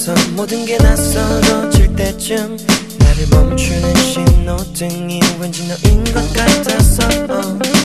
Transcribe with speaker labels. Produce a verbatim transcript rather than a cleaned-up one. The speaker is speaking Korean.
Speaker 1: 앞에서 모든 게 낯설어질 때쯤 나를 멈추는 신호등이 왠지 너인 것 같아서